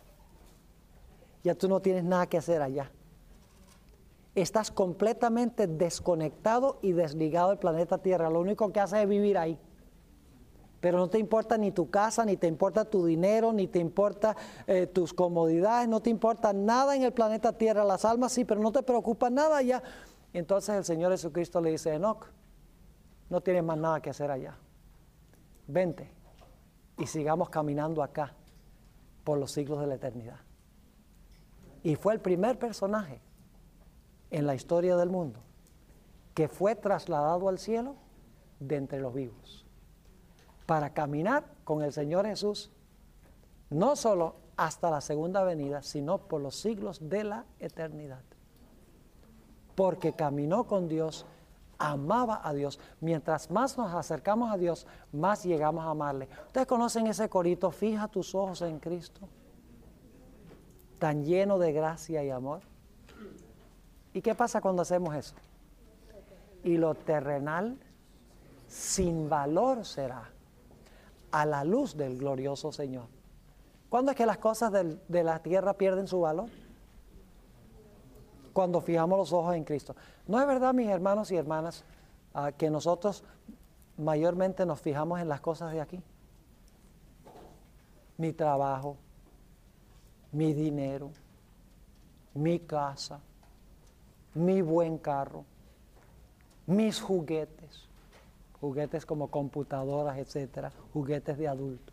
ya tú no tienes nada que hacer allá, estás completamente desconectado y desligado del planeta Tierra, lo único que haces es vivir ahí. Pero no te importa ni tu casa, ni te importa tu dinero, ni te importa eh, tus comodidades, no te importa nada en el planeta Tierra. Las almas sí, pero no te preocupa nada allá. Entonces el Señor Jesucristo le dice: Enoc, no tienes más nada que hacer allá. Vente y sigamos caminando acá por los siglos de la eternidad. Y fue el primer personaje en la historia del mundo que fue trasladado al cielo de entre los vivos, para caminar con el Señor Jesús, no solo hasta la segunda venida, sino por los siglos de la eternidad. Porque caminó con Dios, amaba a Dios. Mientras más nos acercamos a Dios, más llegamos a amarle. ¿Ustedes conocen ese corito? Fija tus ojos en Cristo, tan lleno de gracia y amor. ¿Y qué pasa cuando hacemos eso? Y lo terrenal sin valor será a la luz del glorioso Señor. ¿Cuándo es que las cosas del, de la tierra pierden su valor? Cuando fijamos los ojos en Cristo. ¿No es verdad, mis hermanos y hermanas, uh, que nosotros mayormente nos fijamos en las cosas de aquí? Mi trabajo, mi dinero, mi casa, mi buen carro, mis juguetes. Juguetes como computadoras, etcétera, juguetes de adultos.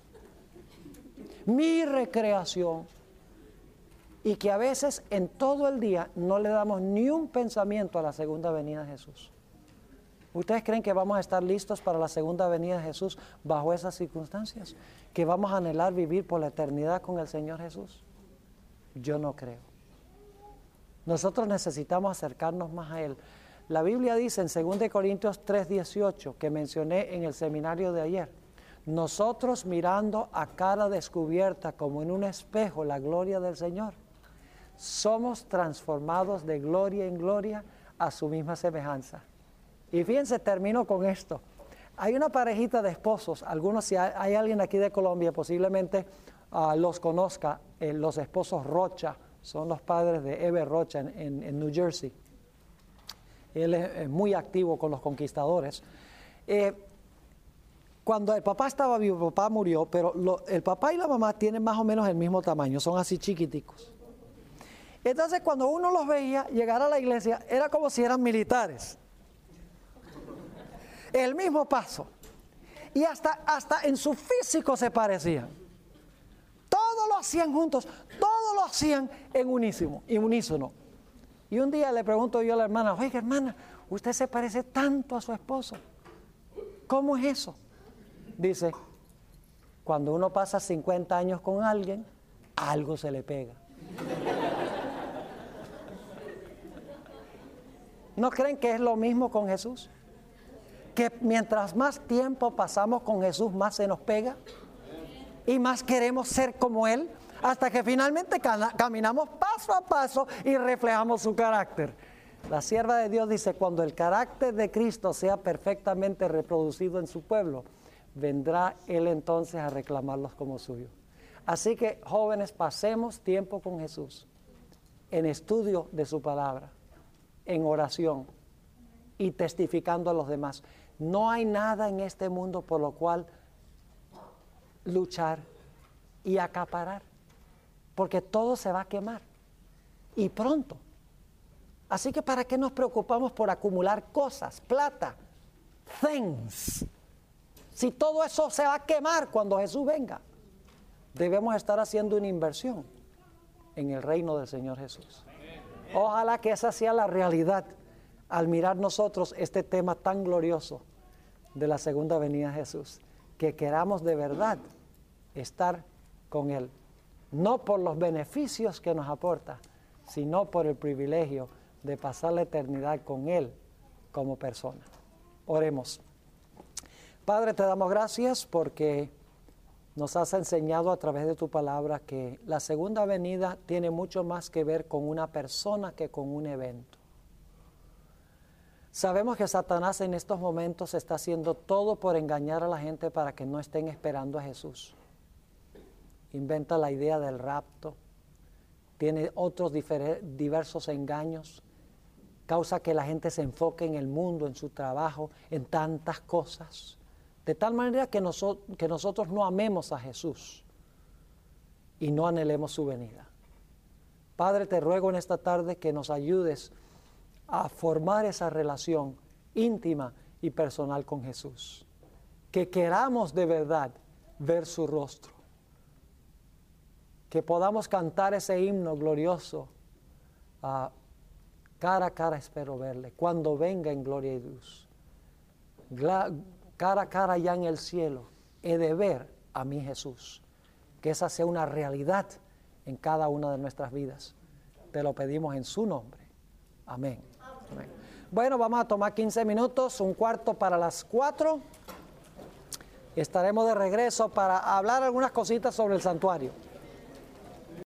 Mi recreación. Y que a veces en todo el día no le damos ni un pensamiento a la segunda venida de Jesús. ¿Ustedes creen que vamos a estar listos para la segunda venida de Jesús bajo esas circunstancias? ¿Que vamos a anhelar vivir por la eternidad con el Señor Jesús? Yo no creo. Nosotros necesitamos acercarnos más a Él. La Biblia dice en segunda Corintios tres dieciocho, que mencioné en el seminario de ayer: nosotros mirando a cara descubierta como en un espejo la gloria del Señor, somos transformados de gloria en gloria a su misma semejanza. Y fíjense, termino con esto. Hay una parejita de esposos, algunos, si hay, hay alguien aquí de Colombia, posiblemente uh, los conozca, eh, los esposos Rocha, son los padres de Eber Rocha en, en, en New Jersey. Él es, es muy activo con los conquistadores. Eh, cuando el papá estaba vivo, el papá murió, pero lo, el papá y la mamá tienen más o menos el mismo tamaño, son así chiquiticos. Entonces cuando uno los veía llegar a la iglesia, era como si eran militares. El mismo paso. Y hasta, hasta en su físico se parecían. Todo lo hacían juntos, todo lo hacían en unísono, en unísono. Y un día le pregunto yo a la hermana, oiga hermana, usted se parece tanto a su esposo. ¿Cómo es eso? Dice, cuando uno pasa cincuenta años con alguien, algo se le pega. ¿No creen que es lo mismo con Jesús? Que mientras más tiempo pasamos con Jesús, más se nos pega y más queremos ser como Él, hasta que finalmente caminamos paso a paso y reflejamos su carácter. La sierva de Dios dice, cuando el carácter de Cristo sea perfectamente reproducido en su pueblo, vendrá Él entonces a reclamarlos como suyos. Así que, jóvenes, pasemos tiempo con Jesús, en estudio de su palabra, en oración y testificando a los demás. No hay nada en este mundo por lo cual luchar y acaparar, porque todo se va a quemar y pronto. Así que ¿para qué nos preocupamos por acumular cosas, plata, things? Si todo eso se va a quemar cuando Jesús venga, debemos estar haciendo una inversión en el reino del Señor Jesús. Ojalá que esa sea la realidad al mirar nosotros este tema tan glorioso de la segunda venida de Jesús, que queramos de verdad estar con Él, no por los beneficios que nos aporta, sino por el privilegio de pasar la eternidad con Él como persona. Oremos. Padre, te damos gracias porque nos has enseñado a través de tu palabra que la segunda venida tiene mucho más que ver con una persona que con un evento. Sabemos que Satanás en estos momentos está haciendo todo por engañar a la gente para que no estén esperando a Jesús. Inventa la idea del rapto, tiene otros diversos engaños, causa que la gente se enfoque en el mundo, en su trabajo, en tantas cosas, de tal manera que, noso- que nosotros no amemos a Jesús y no anhelemos su venida. Padre, te ruego en esta tarde que nos ayudes a formar esa relación íntima y personal con Jesús, que queramos de verdad ver su rostro, que podamos cantar ese himno glorioso, uh, cara a cara espero verle, cuando venga en gloria y luz, Gla- cara a cara ya en el cielo, he de ver a mi Jesús, que esa sea una realidad en cada una de nuestras vidas. Te lo pedimos en su nombre. Amén. Amén. Bueno, vamos a tomar quince minutos, un cuarto para las cuatro. Estaremos de regreso para hablar algunas cositas sobre el santuario.